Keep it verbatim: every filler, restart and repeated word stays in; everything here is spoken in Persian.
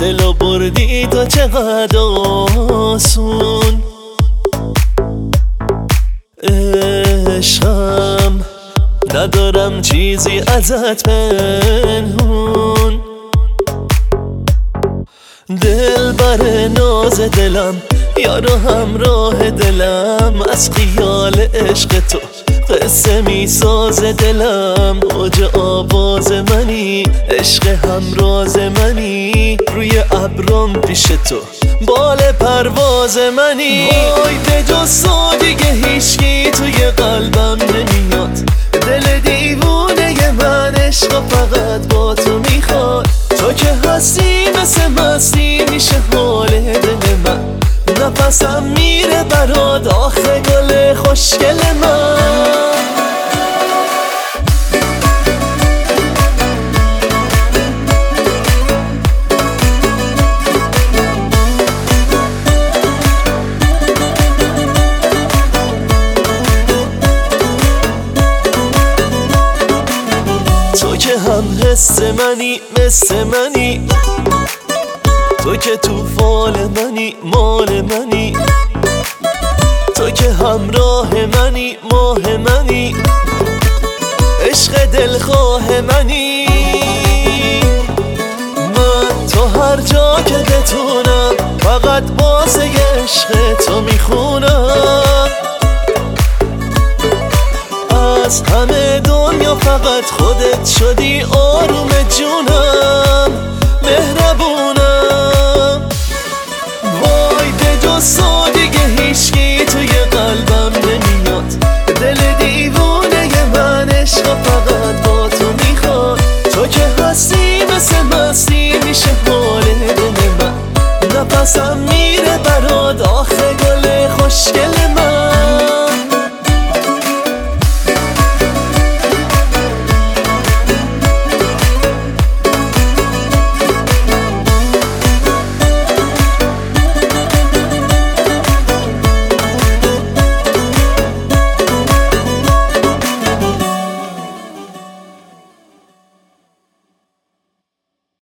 دلو بردی تا چقدر آسون. عشقم ندارم چیزی ازت پنهون. دل بر ناز دلم یارو همراه دلم، از خیال عشق تو قصه می ساز دلم. اوج آواز منی، عشق همراز منی، روی ابرم پیش تو بال پرواز منی. وای به جز تو دیگه هیچکی توی قلبم نمیاد، دل دیوونه من عشق فقط با تو میخواد. تو که هستی مثل مستی میشه حال دل من، نفسم میره برات آخه گل خوشگل من. تو که هم حس منی مثل منی، تو که توفال منی مال منی، تو که همراه منی ماه منی، عشق دلخواه منی. من تو هر جا که بتونم فقط واسه عشق تو میخونم. از همه دنیا فقط خودت شدی آروم جونم، مهربونم. وای به جز تو دیگه هیچکی توی قلبم نمیاد، دل دیوونه من عشق فقط با تو میخواد. تو که هستی مثل مستی میشه حال دل من، نفسم میره برات آخه گل خوشگل